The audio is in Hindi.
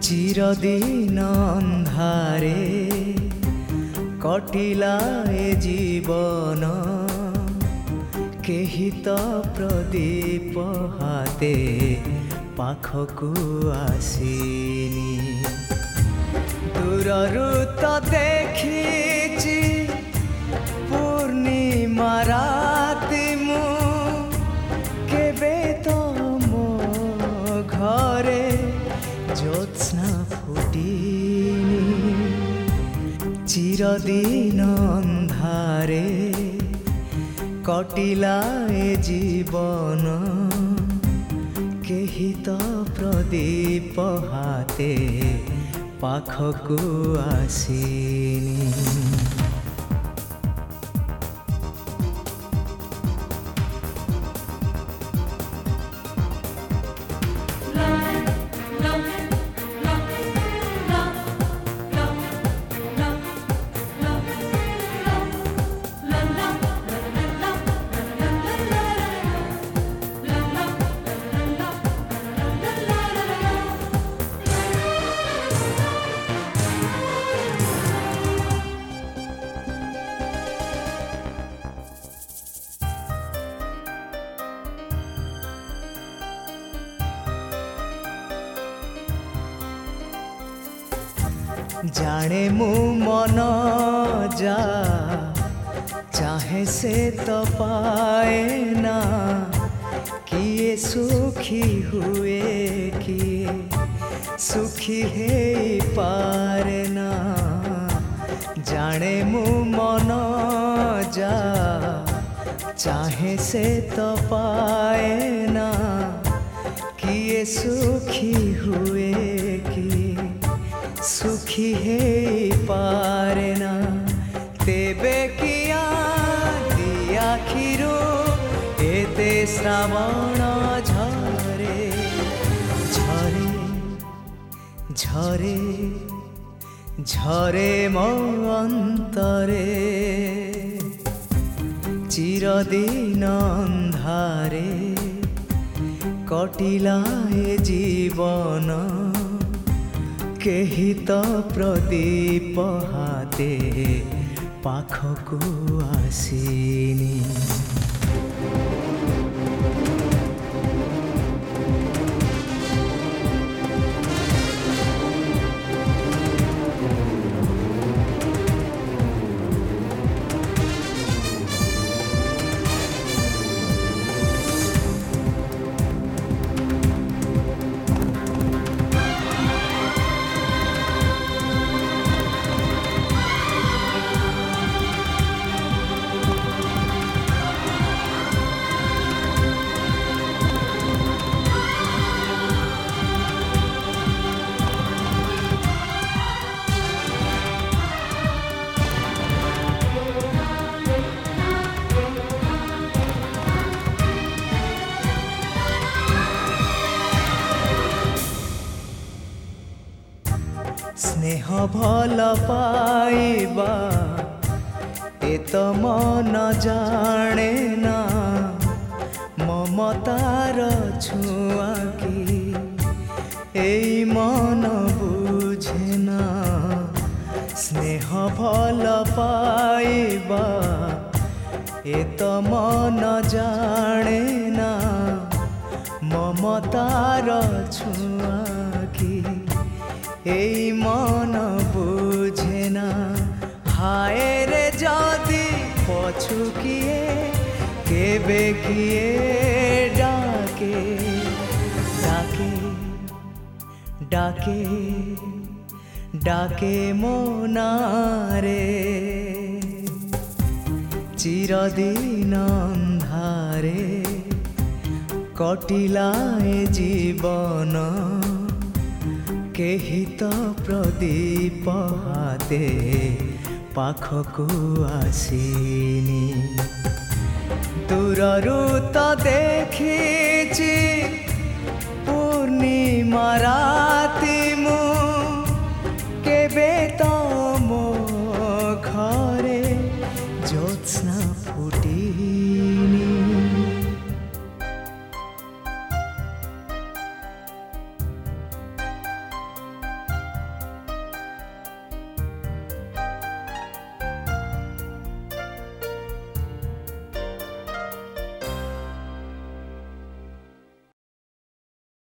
চিরদিন অন্ধারে কটিলা এ জীবন কেহি তো প্রদীপ হাতে পাখকু আসিনি দূরରୁ তো দেখিছি ପୂର୍ଣ୍ଣିମା ରାତି ମୁଁ କେବେ ତ ମୋ ଘରେ ଜ୍ୟୋତ୍ସ୍ନା ଫୁଟିନି ଚିରଦିନ ଅନ୍ଧାରେ କଟିଲା ଏ ଜୀବନ କେହି ତ ପ୍ରଦୀପ ହାତେ ପାଖକୁ ଆସିନି जाने मु मन जा चाहे से तो पाए ना किए सुखी हुए किए सुखी है पारे ना जाने मु मन जा चाहे से तो पाए ना किए सुखी हुए किए सुखी है पारे ना तेबे किया दिया खीरो एते श्रावण झरे झरे झरे झरे मो अंतरे चिरदिन अंधारे कटिला ए जीवन केही तो प्रदीप हाते पाखकु आसिनी स्नेह भल पाइबा ए तो मन जाने ना ममतार छुआ की ए मन बुझे ना स्नेह भल पाइबा ए तो मन जाने ना ममतार छुआ की এই মন বুঝে না হায় রে যদি পছু কিয়ে কেবে কিয়ে ডাকে ডাকে ডাকে ডাকে মোনারে চিরদিন অন্ধারে কটিলা এ জীবন केही तो प्रदीप हाते पाखकु आसिनी दूरରୁ तो देखिछि पूर्णिमा राति मु केबे तो